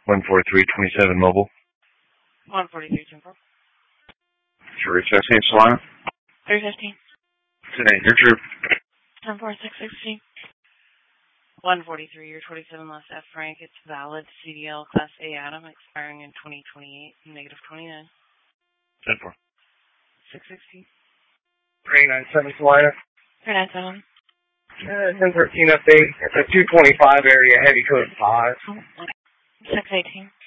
14327 mobile. 143 temporal. Sure, it's St. Solana. 315. Today, your troop. 14616. 143, your 27 last F rank. It's valid CDL Class A Adam expiring in 2028, negative 29. 10-4. 616. 397 Solana. 397. 1013 update. It's a 225 area, heavy code 5. 618.